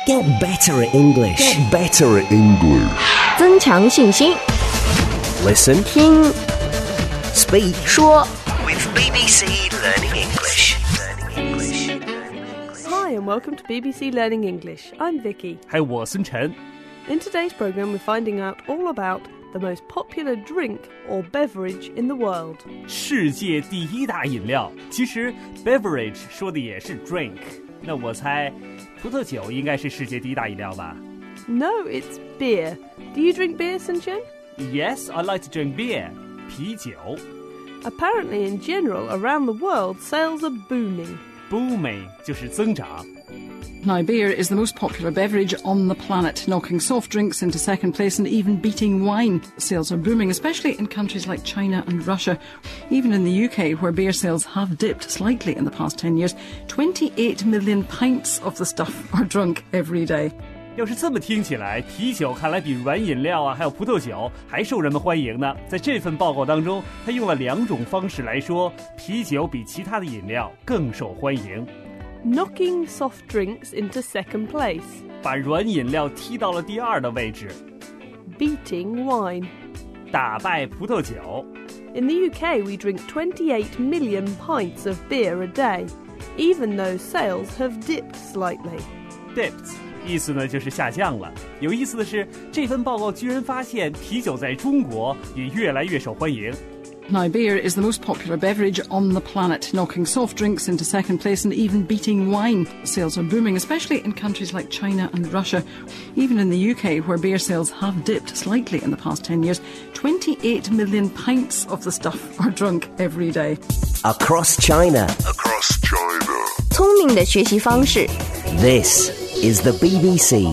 Get better at English. Get better at English. 增强信心。 Listen, 听 speak, 说 with BBC Learning English. Hi and welcome to BBC Learning English. I'm Vicky. 还有我孙晨。 In today's programme we're finding out all about the most popular drink or beverage in the world. 世界第一大饮料，其实 beverage 说的也是 drink。那我猜葡萄酒应该是世界第一大饮料吧 No, it's beer. Do you drink beer, Sunchen? ？Yes, I like to drink beer. 啤酒 Apparently, in general, around the world, sales are booming. booming 就是增长。 Now, beer is the most popular beverage on the planet, knocking soft drinks into second place and even beating wine. Sales are booming, especially in countries like China and Russia. Even in the UK, where beer sales have dipped slightly in the past 10 years, 28 million pints of the stuff are drunk every day. 要是这么听起来，啤酒看来比软饮料还有葡萄酒还受人们欢迎呢。在这份报告当中，他用了2种方式来说啤酒比其他的饮料更受欢迎。 Knocking soft drinks into second place. 把软饮料踢到了第2的位置， Beating wine. 打败葡萄酒。 In the UK, we drink 28 million pints of beer a day, even though sales have dipped slightly. dipped 意思呢就是下降了。有意思的是，这份报告居然发现啤酒在中国也越来越受欢迎。 Now, beer is the most popular beverage on the planet, knocking soft drinks into second place and even beating wine. Sales are booming, especially in countries like China and Russia. Even in the UK, where beer sales have dipped slightly in the past 10 years, 28 million pints of the stuff are drunk every day. across China. Across China. 聪明的学习方式。 This is the BBC.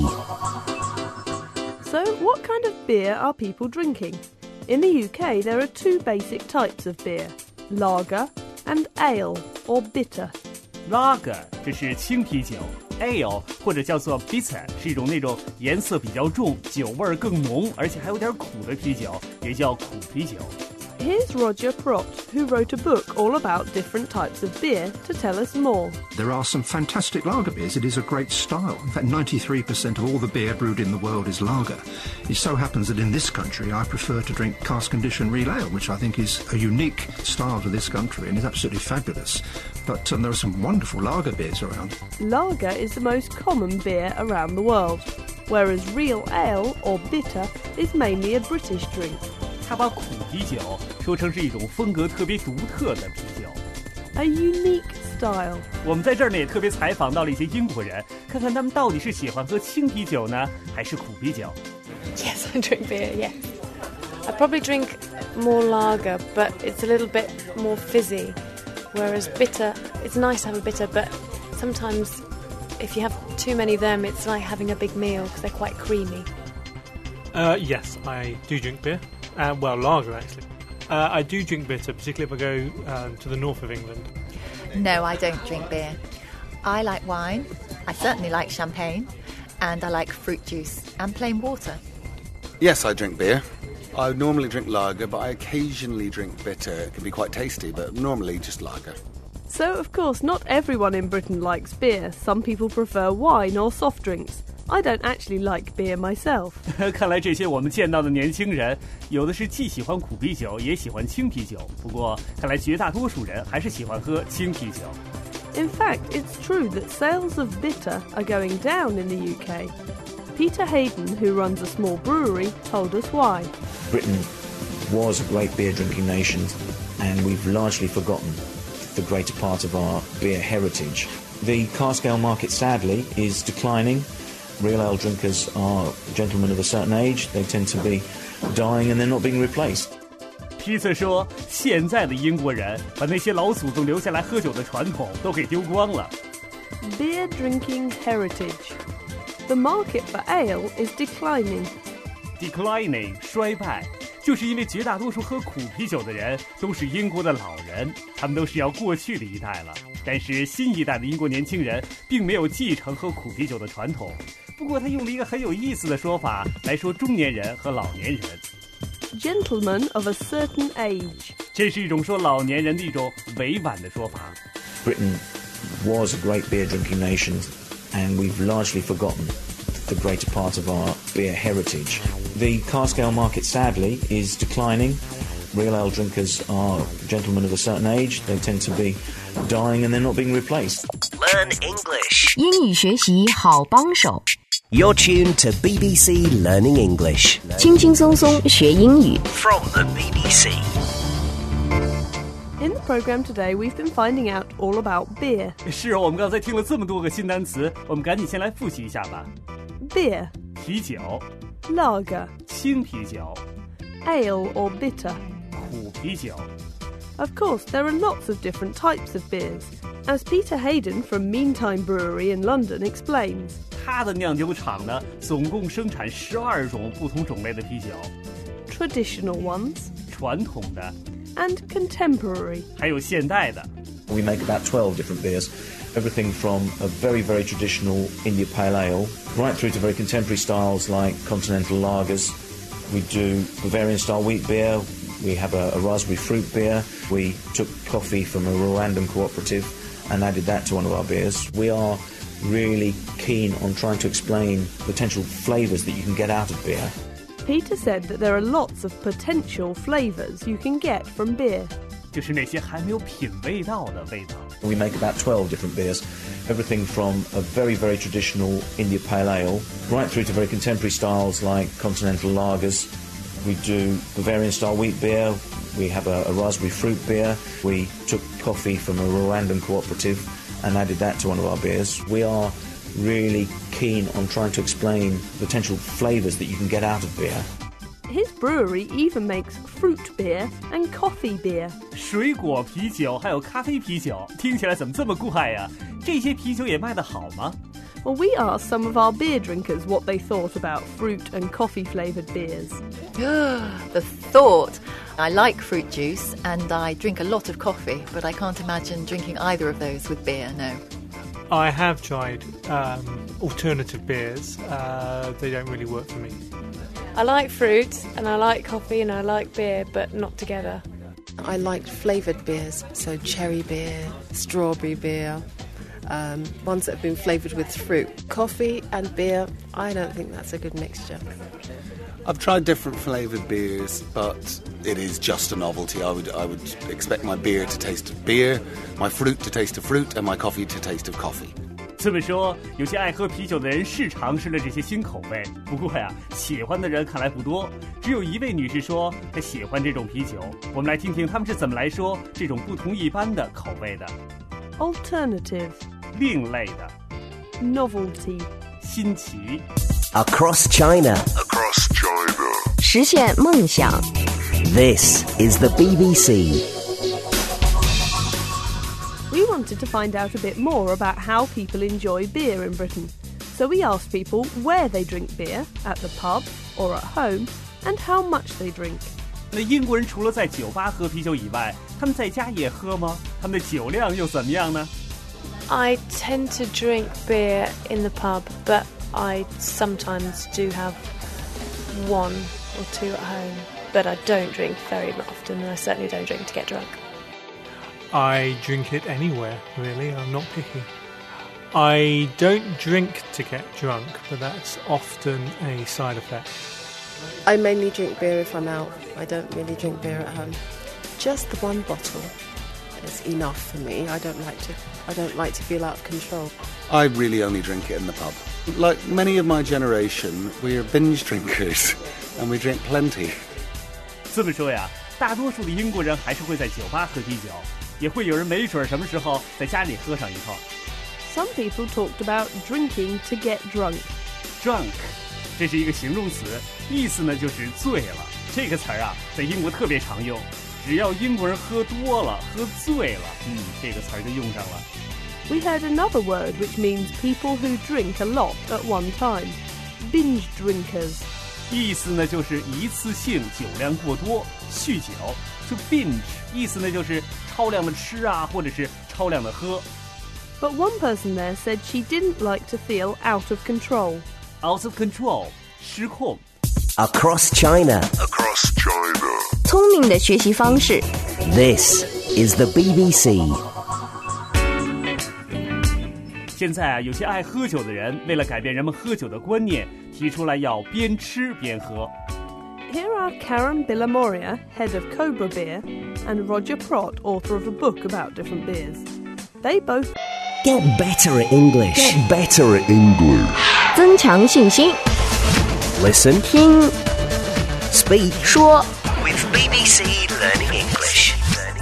So, what kind of beer are people drinking? In the UK, there are 2 basic types of beer, lager and ale, or bitter. Lager 这是轻啤酒 ，ale 或者叫做 bitter 是一种那种颜色比较重、酒味更浓，而且还有点苦的啤酒，也叫苦啤酒。 Here's Roger Prott, who wrote a book all about different types of beer, to tell us more. There are some fantastic lager beers. It is a great style. In fact, 93% of all the beer brewed in the world is lager. It so happens that in this country, I prefer to drink cask-conditioned real ale, which I think is a unique style to this country and is absolutely fabulous. But there are some wonderful lager beers around. Lager is the most common beer around the world, whereas real ale, or bitter, is mainly a British drink. 他把苦啤酒说成是一种风格特别独特的啤酒。 A unique style. 我们在这儿呢也特别采访到了一些英国人，看看他们到底是喜欢喝轻啤酒呢，还是苦啤酒。 Yes, I drink beer, yes. I probably drink more lager, but it's a little bit more fizzy. Whereas bitter, it's nice to have a bitter, but sometimes if you have too many of them, it's like having a big meal because they're quite creamy. Yes, I do drink beer. Well, lager, actually. I do drink bitter, particularly if I go to the north of England. No, I don't drink beer. I like wine. I certainly like champagne. And I like fruit juice and plain water. Yes, I drink beer. I normally drink lager, but I occasionally drink bitter. It can be quite tasty, but normally just lager. So, of course, not everyone in Britain likes beer. Some people prefer wine or soft drinks. I don't actually like beer myself. 看来这些我们见到的年轻人，有的是既喜欢苦啤酒，也喜欢轻啤酒。不过，看来绝大多数人还是喜欢喝轻啤酒。 In fact, it's true that sales of bitter are going down in the UK. Peter Hayden, who runs a small brewery, told us why. Britain was a great beer drinking nation, and we've largely forgotten the greater part of our beer heritage. The cask ale market, sadly, is declining. Real ale drinkers are gentlemen of a certain age. They tend to be dying and they're not being replaced. Peter 说，现在的英国人把那些老祖宗留下来喝酒的传统都给丢光了。 Beer drinking heritage. The market for ale is declining. Declining 衰败，就是因为绝大多数喝苦啤酒的人都是英国的老人，他们都是要过去的一代了。但是新一代的英国年轻人并没有继承喝苦啤酒的传统。不过他用了一个很有意思的说法来说中年人和老年人。 Gentlemen of a certain age. 这是一种说老年人的一种委婉的说法。 Britain was a great beer drinking nation, and we've largely forgotten the greater part of our beer heritage. The cask ale market, sadly, is declining. Real ale drinkers are gentlemen of a certain age. They tend to be dying and they're not being replaced. Learn English. 英语学习好帮手， You're tuned to BBC Learning English 轻轻松松学英语。 from the BBC. In the programme today, we've been finding out all about beer. 是我们刚才听了这么多个新单词，我们赶紧先来复习一下吧。 Beer, 啤酒、 lager, 青啤酒、 ale or bitter. 苦啤酒。 Of course, there are lots of different types of beers, as Peter Hayden from Meantime Brewery in London explains. 它的酿酒厂呢，总共生产12种不同种类的啤酒， Traditional ones 传统的， and contemporary. 还有现代的。 We make about 12 different beers, everything from a very, very traditional India Pale Ale, right through to very contemporary styles like continental lagers. We do Bavarian-style wheat beer. We have a raspberry fruit beer. We took coffee from a Rwandan cooperative and added that to one of our beers. We are really keen on trying to explain potential flavours that you can get out of beer. Peter said that there are lots of potential flavours you can get from beer. 就是那些还没有品味到的味道。 We make about 12 different beers, everything from a very, very traditional India Pale Ale, right through to very contemporary styles like continental lagers. We do Bavarian-style wheat beer. We have a raspberry fruit beer. We took coffee from a Rwandan cooperative and added that to one of our beers. We are really keen on trying to explain potential flavours that you can get out of beer. His brewery even makes fruit beer and coffee beer. 水果啤酒还有咖啡啤酒，听起来怎么这么怪呀？这些啤酒也卖得好吗？ Well, we asked some of our beer drinkers what they thought about fruit and coffee-flavoured beers. The thought. I like fruit juice and I drink a lot of coffee, but I can't imagine drinking either of those with beer, no. I have tried alternative beers. They don't really work for me. I like fruit and I like coffee and I like beer, but not together. I like flavoured beers, so cherry beer, strawberry beer, ones that have been flavoured with fruit. Coffee and beer, I don't think that's a good mixture. I've tried different flavoured beers, but it is just a novelty. I would expect my beer to taste of beer, my fruit to taste of fruit, and my coffee to taste of coffee. 这么说，有些爱喝啤酒的人是尝试了这些新口味，不过呀，喜欢的人看来不多。只有一位女士说她喜欢这种啤酒。我们来听听他们是怎么来说这种不同一般的口味的。 Alternative, 另类的， novelty, 新奇。 Across China. Across China. 实现梦想。 This is the BBC. We wanted to find out a bit more about how people enjoy beer in Britain. So we asked people where they drink beer, at the pub or at home, and how much they drink. 那英国人除了在酒吧喝啤酒以外，他们在家也喝吗？他们的酒量又怎么样呢？ I tend to drink beer in the pub, but I sometimes do have one or two at home. But I don't drink very often, and I certainly don't drink to get drunk. I drink it anywhere, really. I'm not picky. I don't drink to get drunk, but that's often a side effect. I mainly drink beer if I'm out. I don't really drink beer at home. Just the one bottle is enough for me. I don't like to feel out of control. I really only drink it in the pub. Like many of my generation, we are binge drinkers, and we drink plenty. 这么说呀，大多数的英国人还是会在酒吧喝啤酒，也会有人没准什么时候在家里喝上一口。 Some people talked about drinking to get drunk. Drunk， 这是一个形容词，意思呢就是醉了。这个词儿啊，在英国特别常用，只要英国人喝多了、喝醉了，这个词儿就用上了。 We heard another word which means people who drink a lot at one time. Binge drinkers. 意思呢就是一次性酒量过多，酗酒。就 binge， 意思呢就是超量的吃啊，或者是超量的喝。 But one person there said she didn't like to feel out of control. Out of control， 失控。 Across China. Across China. 聪明的学习方式。 This is the BBC. 现在啊，有些爱喝酒的人为了改变人们喝酒的观念，提出来要边吃边喝。 Here are Karen Villamoria, head of Cobra Beer, and Roger Prott, author of a book about different beers. They both Get better at English. Get better at English. 增强信心。 Listen, 听 speak, 说 with BBC Learning English.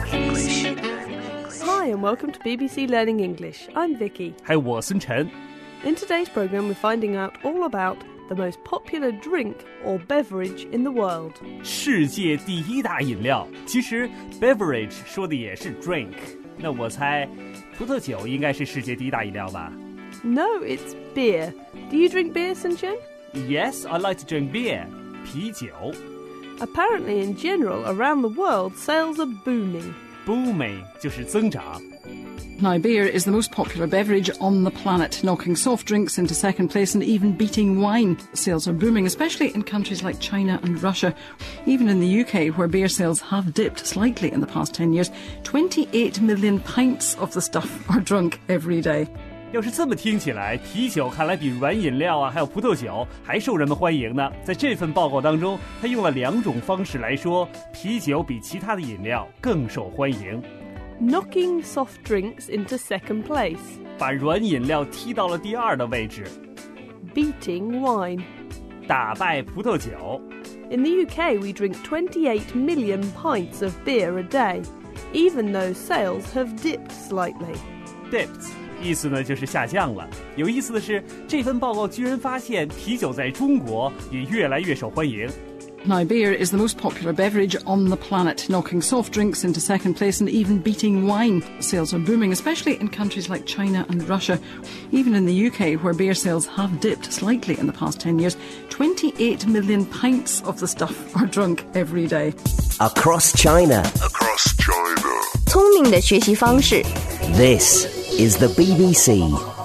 Hi and welcome to BBC Learning English. I'm Vicky. 还有我孙晨。 In today's programme, we're finding out all about the most popular drink or beverage in the world. 世界第一大饮料，其实 beverage 说的也是 drink。那我猜，葡萄酒应该是世界第一大饮料吧 No, it's beer. Do you drink beer, Sunchen? ？Yes, I like to drink beer. 啤酒 Apparently, in general, around the world, sales are booming. booming 就是增长。 Now, beer is the most popular beverage on the planet, knocking soft drinks into second place and even beating wine. Sales are booming, especially in countries like China and Russia. Even in the UK, where beer sales have dipped slightly in the past 10 years, 28 million pints of the stuff are drunk every day. 要是这么听起来，啤酒看来比软饮料啊，还有葡萄酒还受人们欢迎呢。在这份报告当中，他用了2种方式来说，啤酒比其他的饮料更受欢迎。 Knocking soft drinks into second place. 把软饮料踢到了第2的位置。 Beating wine. 打败葡萄酒。 In the UK, we drink 28 million pints of beer a day, even though sales have dipped slightly. Dipped 意思呢就是下降了。有意思的是，这份报告居然发现啤酒在中国也越来越受欢迎。 Now, beer is the most popular beverage on the planet, knocking soft drinks into second place and even beating wine. Sales are booming, especially in countries like China and Russia. Even in the UK, where beer sales have dipped slightly in the past 10 years, 28 million pints of the stuff are drunk every day. across China. Across China. 聪明的学习方式。 This is the BBC.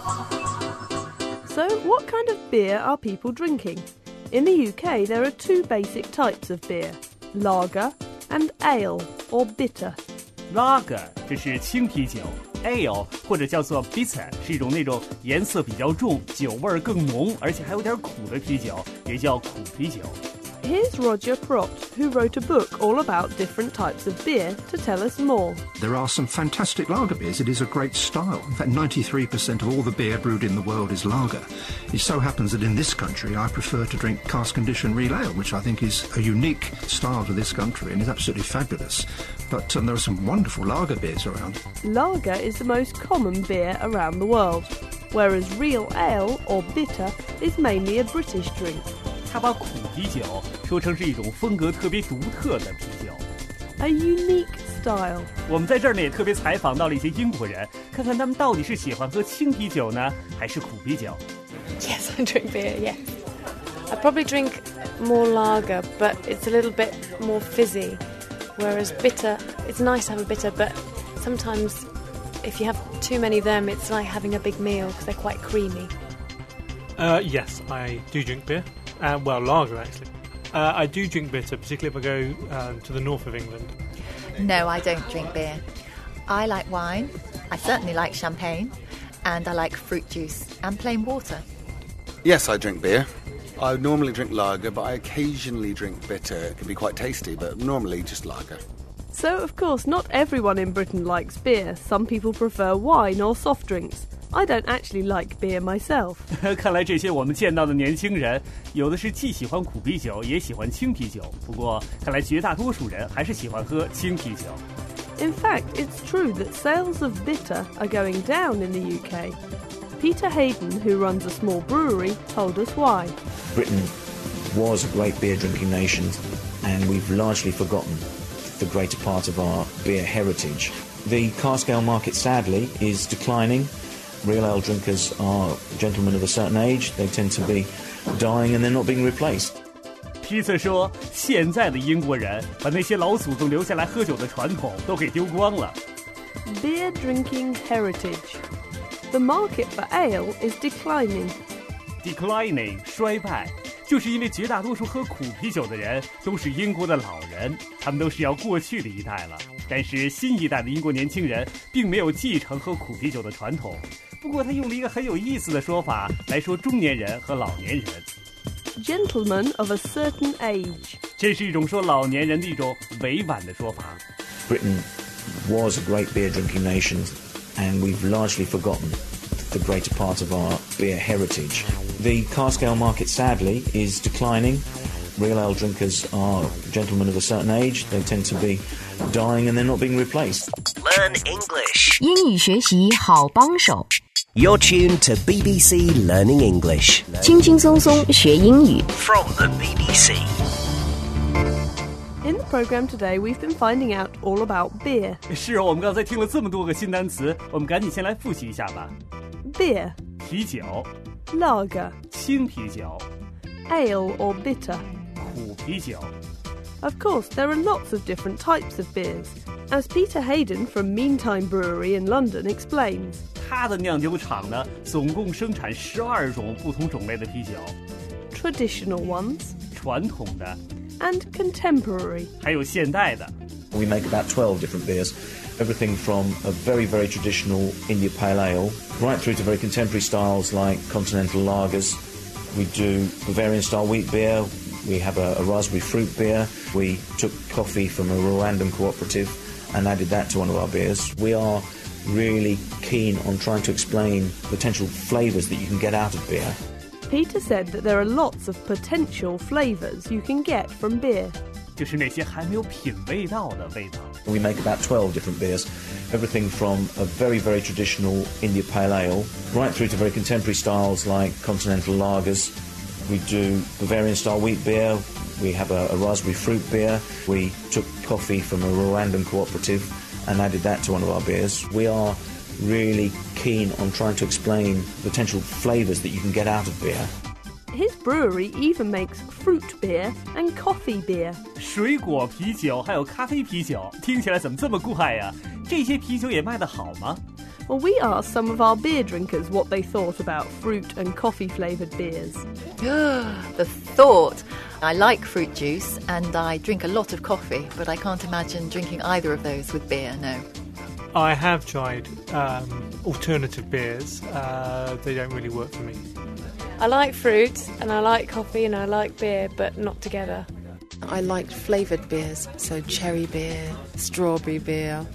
So, what kind of beer are people drinking? In the UK, there are 2 basic types of beer, lager and ale, or bitter. Lager 这是轻啤酒 ，ale 或者叫做 bitter 是一种那种颜色比较重、酒味更浓，而且还有点苦的啤酒，也叫苦啤酒。 Here's Roger Prott, who wrote a book all about different types of beer, to tell us more. There are some fantastic lager beers. It is a great style. In fact, 93% of all the beer brewed in the world is lager. It so happens that in this country, I prefer to drink cask-conditioned real ale, which I think is a unique style to this country and is absolutely fabulous. But there are some wonderful lager beers around. Lager is the most common beer around the world, whereas real ale, or bitter, is mainly a British drink. 他把苦啤酒说成是一种风格特别独特的啤酒 A unique style. 我们在这儿呢也特别采访到了一些英国人，看看他们到底是喜欢喝轻啤酒呢，还是苦啤酒。 Yes, I drink beer, yes. I probably drink more lager, but it's a little bit more fizzy, whereas bitter, it's nice to have a bitter, but sometimes if you have too many of them, it's like having a big meal because they're quite creamy. Yes, I do drink beer. Well, lager, actually. I do drink bitter, particularly if I go to the north of England. No, I don't drink beer. I like wine. I certainly like champagne. And I like fruit juice and plain water. Yes, I drink beer. I normally drink lager, but I occasionally drink bitter. It can be quite tasty, but normally just lager. So, of course, not everyone in Britain likes beer. Some people prefer wine or soft drinks. I don't actually like beer myself. 看来这些我们见到的年轻人，有的是既喜欢苦啤酒，也喜欢轻啤酒。不过，看来绝大多数人还是喜欢喝轻啤酒。 In fact, it's true that sales of bitter are going down in the UK. Peter Hayden, who runs a small brewery, told us why. Britain was a great beer drinking nation, and we've largely forgotten the greater part of our beer heritage. The cask ale market, sadly, is declining. Real ale drinkers are gentlemen of a certain age. They tend to be dying and they're not being replaced. 皮特说，现在的英国人把那些老祖宗留下来喝酒的传统都给丢光了。 Beer drinking heritage. The market for ale is declining. Declining 衰败，就是因为绝大多数喝苦啤酒的人都是英国的老人，他们都是要过去的一代了。但是新一代的英国年轻人并没有继承喝苦啤酒的传统， 不过他用了一个很有意思的说法来说中年人和老年人。 Gentlemen of a certain age. 这是一种说老年人的一种委婉的说法。 Britain was a great beer drinking nation, and we've largely forgotten the greater part of our beer heritage. The cask ale market, sadly, is declining. Real ale drinkers are gentlemen of a certain age. They tend to be dying and they're not being replaced. Learn English. 英语学习好帮手， You're tuned to BBC Learning English. 轻轻松松学英语。 From the BBC. In the programme today, we've been finding out all about beer. 是哦，我们刚才听了这么多个新单词，我们赶紧先来复习一下吧。 Beer, 啤酒， lager, 青啤酒， ale or bitter. 苦啤酒。 Of course, there are lots of different types of beers, as Peter Hayden from Meantime Brewery in London explains. 他的酿酒厂呢，总共生产12种不同种类的啤酒。 Traditional ones, 传统的 and contemporary. 还有现代的。 We make about 12 different beers, everything from a very, very traditional India Pale Ale, right through to very contemporary styles like continental lagers. We do Bavarian-style wheat beer. We have a raspberry fruit beer. We took coffee from a Rwandan cooperative and added that to one of our beers. We are really keen on trying to explain potential flavours that you can get out of beer. Peter said that there are lots of potential flavours you can get from beer. 就是那些还没有品味到的味道。 We make about 12 different beers, everything from a very, very traditional India Pale Ale, right through to very contemporary styles like continental lagers. We do Bavarian-style wheat beer. We have a raspberry fruit beer. We took coffee from a Rwandan cooperative and added that to one of our beers. We are really keen on trying to explain potential flavours that you can get out of beer. His brewery even makes fruit beer and coffee beer. 水果啤酒还有咖啡啤酒，听起来怎么这么怪呀？这些啤酒也卖得好吗？ Well, we asked some of our beer drinkers what they thought about fruit and coffee-flavoured beers. The thought. I like fruit juice and I drink a lot of coffee, but I can't imagine drinking either of those with beer, no. I have tried alternative beers. They don't really work for me. I like fruit and I like coffee and I like beer, but not together. I like flavoured beers, so cherry beer, strawberry beer,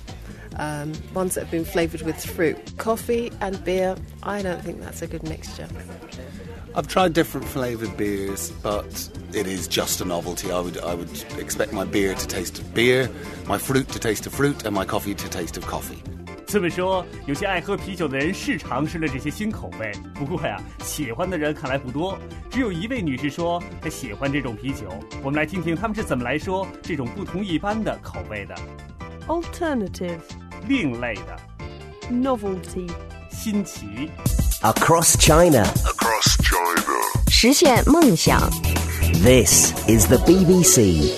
ones that have been flavoured with fruit. Coffee and beer, I don't think that's a good mixture. I've tried different flavoured beers, but it is just a novelty. I would expect my beer to taste of beer, my fruit to taste of fruit, and my coffee to taste of coffee. 这么说，有些爱喝啤酒的人是尝试了这些新口味，不过呀，喜欢的人看来不多。只有一位女士说她喜欢这种啤酒。我们来听听他们是怎么来说这种不同一般的口味的。 Alternative, 另类的， novelty, 新奇。 Across China. Across China. 实现梦想。 This is the BBC.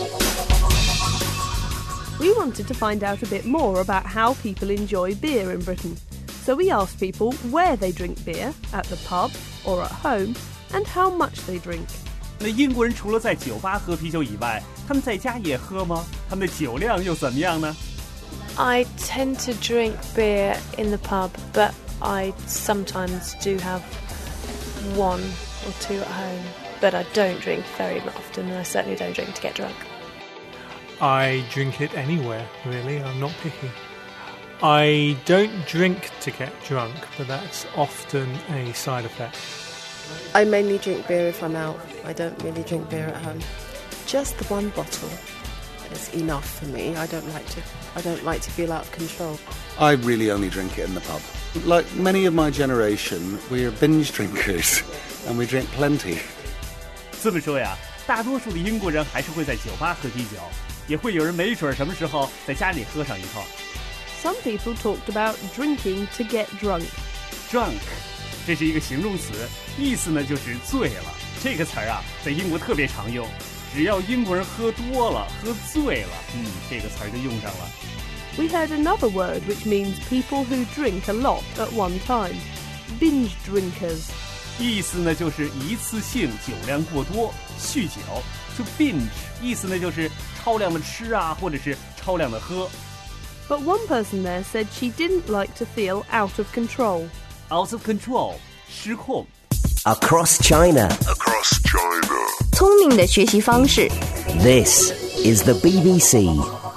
We wanted to find out a bit more about how people enjoy beer in Britain. So we asked people where they drink beer, at the pub or at home, and how much they drink. 那英国人除了在酒吧喝啤酒以外，他们在家也喝吗？他们的酒量又怎么样呢？ I tend to drink beer in the pub, but I sometimes do have one or two at home. But I don't drink very often, and I certainly don't drink to get drunk. I drink it anywhere, really. I'm not picky. I don't drink to get drunk, but that's often a side effect. I mainly drink beer if I'm out. I don't really drink beer at home. Just the one bottle is enough for me. I don't like to feel out of control. I really only drink it in the pub. Like many of my generation, we are binge drinkers, and we drink plenty. 这么说呀，大多数的英国人还是会在酒吧喝啤酒，也会有人没准什么时候在家里喝上一口。 Some people talked about drinking to get drunk. Drunk， 这是一个形容词，意思呢就是醉了。这个词儿啊，在英国特别常用，只要英国人喝多了、喝醉了，这个词儿就用上了。 We heard another word which means people who drink a lot at one time. Binge drinkers. 意思呢就是一次性酒量过多，酗酒。就 binge 意思呢就是超量的吃啊，或者是超量的喝。 But one person there said she didn't like to feel out of control. out of control 失控。 Across China. Across China. 聪明的学习方式。 This is the BBC.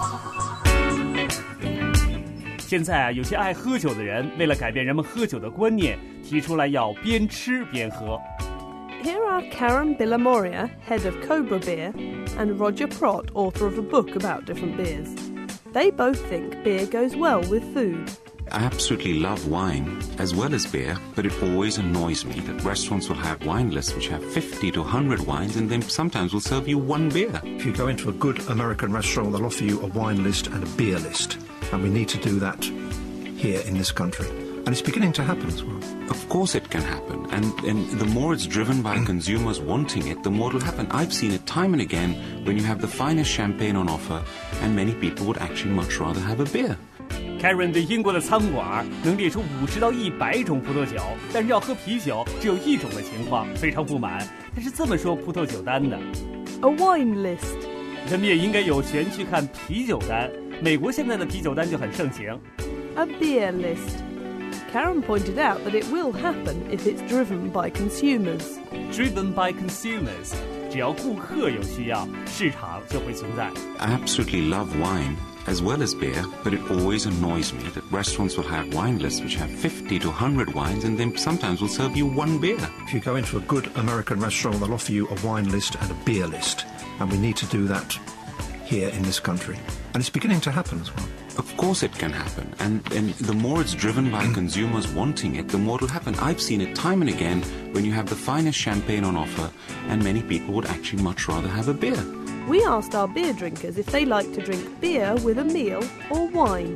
现在啊，有些爱喝酒的人为了改变人们喝酒的观念，提出来要边吃边喝。 Here are Karen Villamoria, head of Cobra Beer, and Roger Prott, author of a book about different beers. They both think beer goes well with food. I absolutely love wine as well as beer, but it always annoys me that restaurants will have wine lists which have 50 to 100 wines and then sometimes will serve you one beer. If you go into a good American restaurant, they'll offer you a wine list and a beer list. And we need to do that here in this country. And it's beginning to happen as well. Of course it can happen. And the more it's driven by consumers wanting it, the more it'll happen. I've seen it time and again when you have the finest champagne on offer and many people would actually much rather have a beer. Karen 对英国的餐馆能列出50到100种葡萄酒，但是要喝啤酒只有一种的情况，非常不满。他是这么说葡萄酒单的 A wine list. 人们也应该有权去看啤酒单，美国现在的啤酒单就很盛行。 A beer list. Karen pointed out that it will happen if it's driven by consumers. Driven by consumers. 只要顾客有需要，市场就会存在。 I absolutely love wine as well as beer, but it always annoys me that restaurants will have wine lists which have 50 to 100 wines and then sometimes will serve you one beer. If you go into a good American restaurant, they'll offer you a wine list and a beer list. And we need to do that here in this country. And it's beginning to happen as well. Of course it can happen. And the more it's driven by consumers wanting it, the more it'll happen. I've seen it time and again when you have the finest champagne on offer and many people would actually much rather have a beer. We asked our beer drinkers if they like to drink beer with a meal or wine.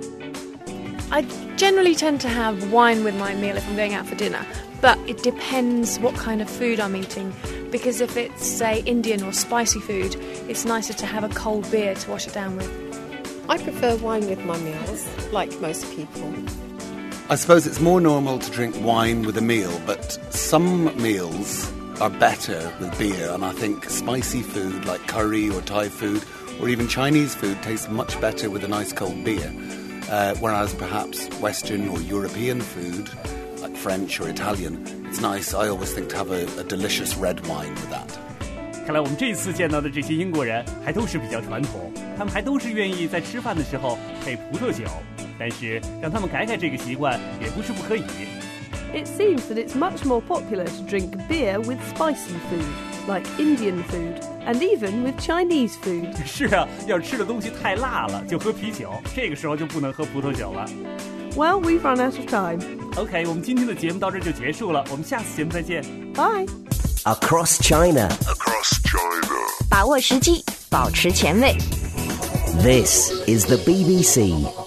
I generally tend to have wine with my meal if I'm going out for dinner, but it depends what kind of food I'm eating, because if it's, say, Indian or spicy food, it's nicer to have a cold beer to wash it down with. I prefer wine with my meals, like most people. I suppose it's more normal to drink wine with a meal, but some meals are better with beer, and I think spicy food like curry or Thai food or even Chinese food tastes much better with a nice cold beer, whereas perhaps Western or European food like French or Italian, it's nice, I always think, to have a delicious red wine with that. 看来我们这次见到的这些英国人还都是比较传统，他们还都是愿意在吃饭的时候配葡萄酒，但是让他们改改这个习惯也不是不可以。 It seems that it's much more popular to drink beer with spicy food, like Indian food, and even with Chinese food. 是啊，要是吃的东西太辣了，就喝啤酒，这个时候就不能喝葡萄酒了。 Well, we've run out of time. OK， 我们今天的节目到这就结束了，我们下次节目再见。 Bye. Across China. Across China. 把握时机，保持前卫。 This is the BBC.